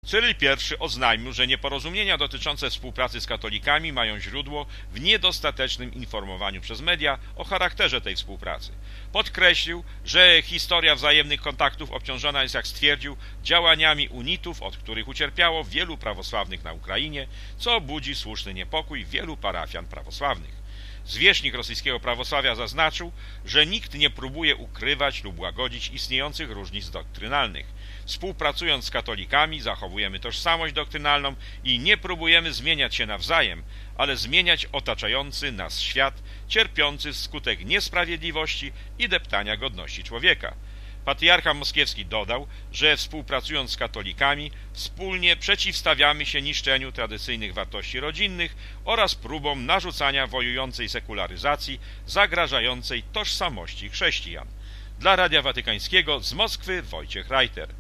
Cyryl I oznajmił, że nieporozumienia dotyczące współpracy z katolikami mają źródło w niedostatecznym informowaniu przez media o charakterze tej współpracy. Podkreślił, że historia wzajemnych kontaktów obciążona jest, jak stwierdził, działaniami unitów, od których ucierpiało wielu prawosławnych na Ukrainie, co budzi słuszny niepokój wielu parafian prawosławnych. Zwierzchnik rosyjskiego prawosławia zaznaczył, że nikt nie próbuje ukrywać lub łagodzić istniejących różnic doktrynalnych. Współpracując z katolikami zachowujemy tożsamość doktrynalną i nie próbujemy zmieniać się nawzajem, ale zmieniać otaczający nas świat, cierpiący wskutek niesprawiedliwości i deptania godności człowieka. Patriarcha moskiewski dodał, że współpracując z katolikami wspólnie przeciwstawiamy się niszczeniu tradycyjnych wartości rodzinnych oraz próbom narzucania wojującej sekularyzacji zagrażającej tożsamości chrześcijan. Dla Radia Watykańskiego z Moskwy Wojciech Reiter.